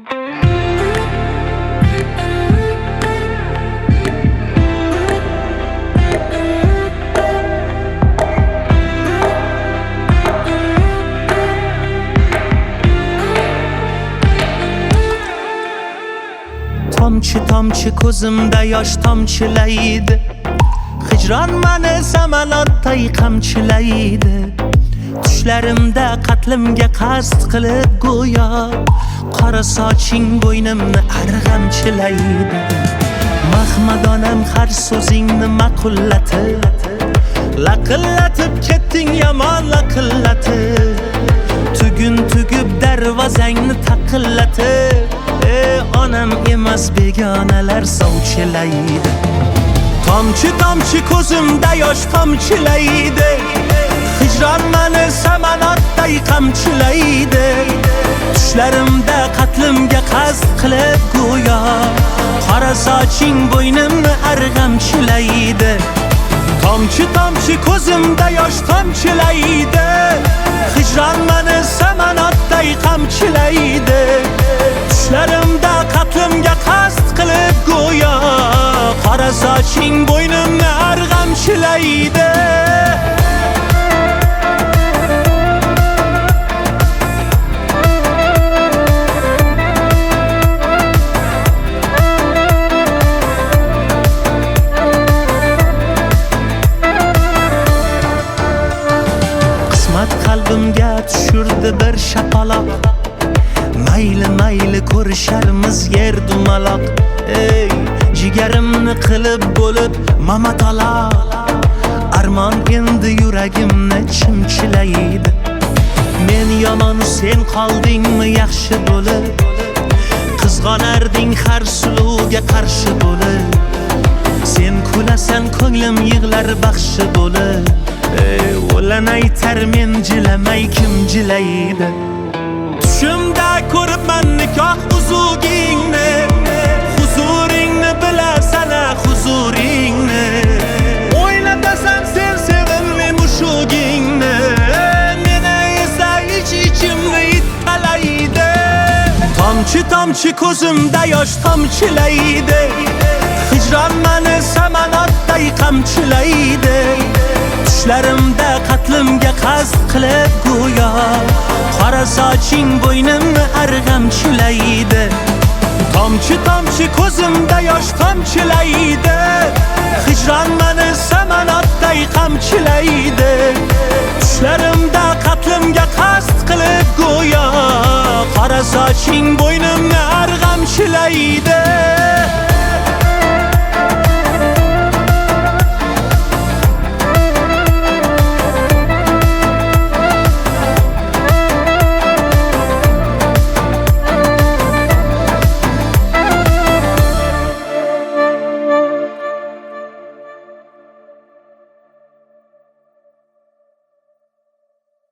Tomchi ko'zimda yosh tomchilaydi, hijron mani samalotday qamchilaydi. Tushlarimda qatlimga qasd qilib go'yo qora soching bo'ynimni arg'amchilaydi. Mahmadonam har so'zingni ma'qullatib, laqillatib ketding yomon laqillatib. Tugun tugib darvozangni taqillatib, onam emas begonalar sovchilaydi. Tomchi ko'zimda yosh tomchilaydi, hijron mani samanotday qamchilaydi. Tushlarimda qatlimga qasd qilib go'yo qora soching bo'ynimni arg'amchilaydi. Tomchi ko'zimda yosh tomchilaydi, hijron mani samanotday qamchilaydi. Tushlarimda qatlimga qasd qilib go'yo qora soching bo'ynimni arg'amchilaydi. Qismat qalbimga tushirdi bir shapaloq, mayli ko'risharmiz yer dumaloq. Ey jigarimni qilib bo'lib mamataloq, armon endi yuragimni chimchilaydi. Men yomon sen qoldingmi yaxshi bo'lib, qizg'onarding har suluvga qarshi bo'lib. Sen kulasan ko'nglim yig'lar baxshi bo'lib. O'lan aytar men jilamay kim jilaydi. Tushimda ko'ribman nikoh uzugingni, huzuringni bilasan huzuringni. O'ylatasan sen sevimli mushugingni, meni esa ichimni ittalaydi. Tomchi ko'zimda yosh tomchilaydi, hijron mani samanotday qamchilaydi. Tushlarimda qatlimga qasd qilib go'yo qora soching bo'ynimni arg'amchilaydi. Tomchi ko'zimda yosh tomchilaydi, hijron mani samanotday qamchilaydi. Tushlarimda qatlimga qasd qilib go'yo qora soching bo'ynimni arg'amchilaydi.